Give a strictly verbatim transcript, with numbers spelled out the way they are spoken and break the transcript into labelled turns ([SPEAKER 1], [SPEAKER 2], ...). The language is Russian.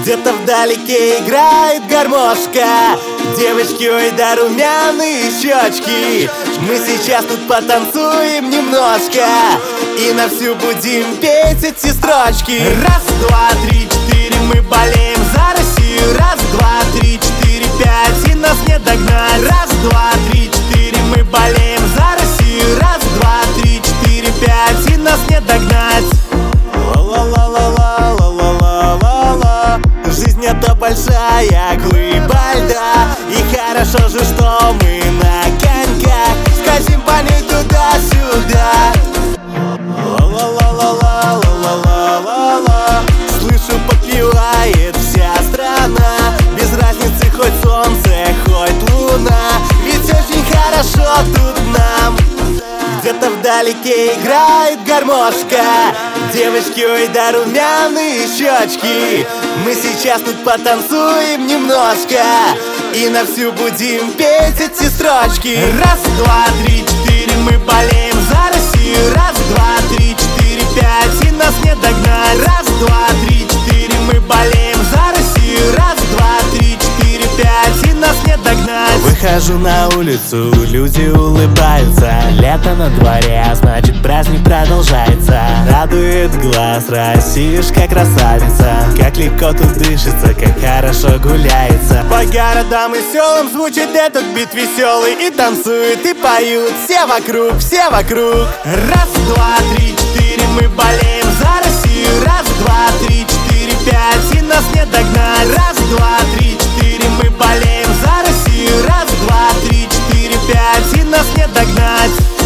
[SPEAKER 1] Где-то вдалеке играет гармошка. Девочки, ой, да румяные щечки. Мы сейчас тут потанцуем немножко и на всю будем петь эти строчки. Раз, два, три, четыре, мы болеем за Россию. Раз, два, три, четыре, пять, и нас не догнать. Раз, два, три, четыре, мы болеем за Россию. Раз, два, три, четыре, пять, и нас не догнать. Ла-ла-ла-ла-ла-ла-ла-ла-ла. Жизнь — это большая глыба льда, и хорошо же, что мы на коньках скользим по ней туда-сюда. Ла-ла-ла-ла-ла-ла-ла-ла. Слышу, подпевает вся страна, без разницы, хоть солнце, хоть луна, ведь очень хорошо тут нам. Где-то вдалеке играет гармошка. Девочки, ой, да румяные щечки. Мы сейчас тут потанцуем немножко и на всю будем петь эти строчки. Раз, два, три, четыре, мы болеем за Россию. Раз, два, три, четыре, пять, и нас не догнать. Раз, два, три, четыре, мы болеем за Россию. Раз, два, три, четыре, пять, и нас не догнать. Выхожу на улицу, люди улыбаются. Лето на дворе, а значит праздник продолжается. Радует глаз Россиюшка красавица. Как легко тут дышится, как хорошо гуляется. По городам и селам звучит этот бит веселый. И танцуют, и поют все вокруг, все вокруг. Раз, два, три, четыре, мы болеем за Россию. Раз, два, три, четыре, пять, и нас не догнать. Раз, два, три, четыре, мы болеем за Россию. Раз, два, три, четыре, пять, и нас не догнать.